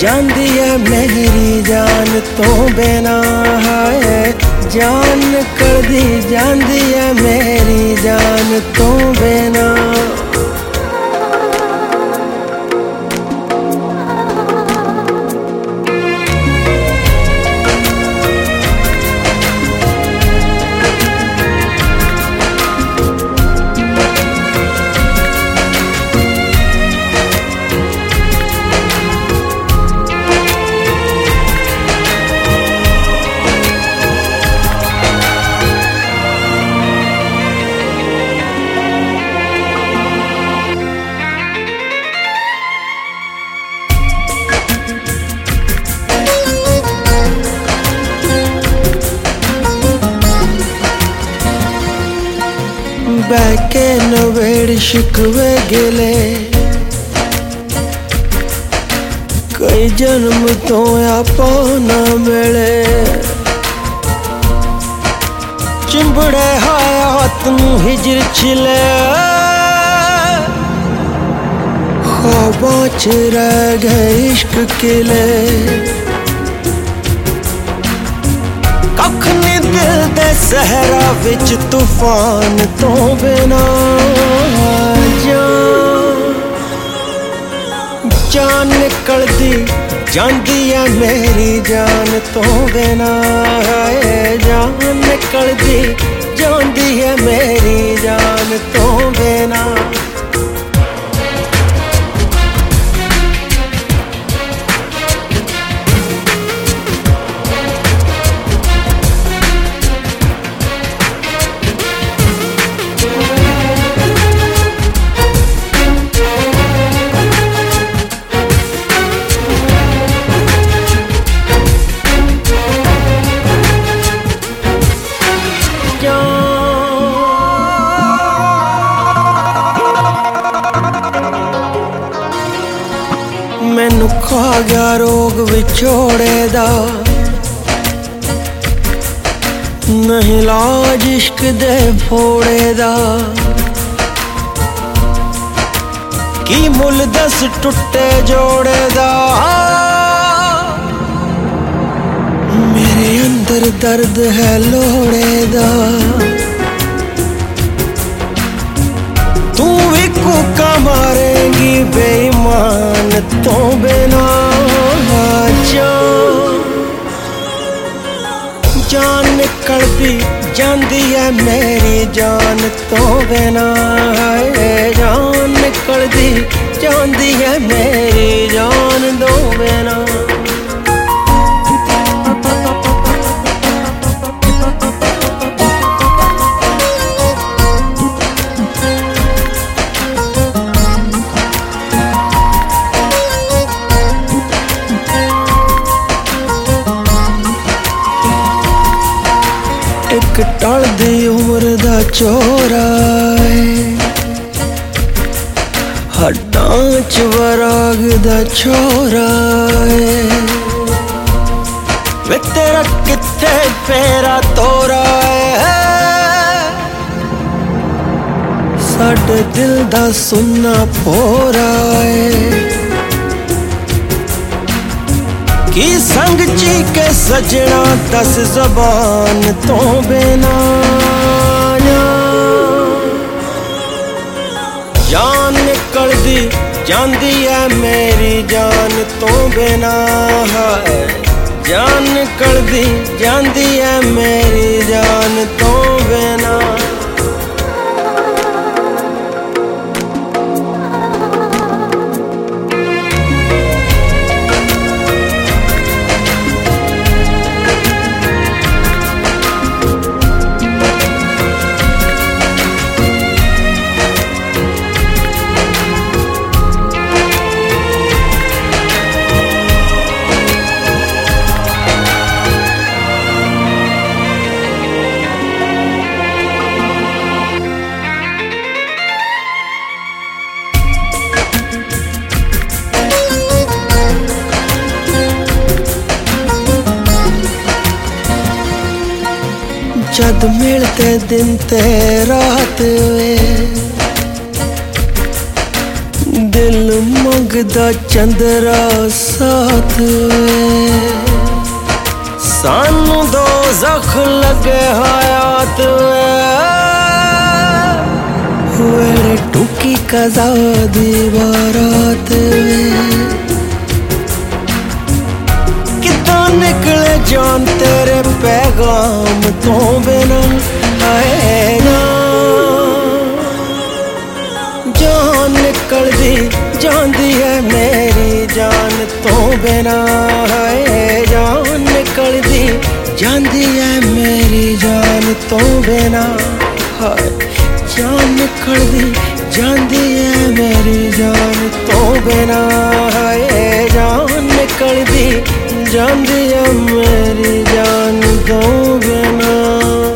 जांदी है मेरी जान तो बिना है, जान निकलदी जांदी है मेरी जान तो बिना। बहके नवेड़ शिकवे गिले, कई जन्म तो आपा ना मिले। चिंबड़े हयात नू हिजर छिले, ख्वाबां च रह गए इश्क किले। कख नी दिल दे सहरा विच तूफान तो बिना। जान निकलदी जांदी है मेरी जान तो बिना है, जान निकलदी जांदी है मेरी जान तो बिना। मैनू खा गया रोग विछोड़े दा, नहीं लाज इश्क दे फोड़े दा। की मुल दस टुटे जोड़े दा, मेरे अंदर दर्द है लोड़े दा। तू भी कूका मारेंगी बेईमान तो बिना। जान निकलदी जांदी है मेरी जान तो बिना है, जान निकलदी जांदी है मेरी जान तो बिना। एक टल दी उम्र दा चोरा हड्डां च वराग दा छोरा वे तेरा किथे फेरा तोरा साडे दिल दा सुन्ना पोरा की संग ची के सजना दस जबान तो बिना। जान निकलदी जांदी है मेरी जान तो बिना है, जान निकलदी जांदी है मेरी जान तो बिना। जद मिलते दिन ते रात वे दिल मंगदा चंद्रा साथ सानू दो जख लगे हयात वे टूकी कज़ा दी बारात कितना निकले जान तेरे पैगाम तो बिना है ना जान निकल दी जांदी है मेरी जान तो बिना है जान निकल दी जांदी है मेरी जान तो बिना है जान निकल दी जांदी है मेरी जान तो बिना है जान निकल दी जांदी है मेरी जान तो बिना।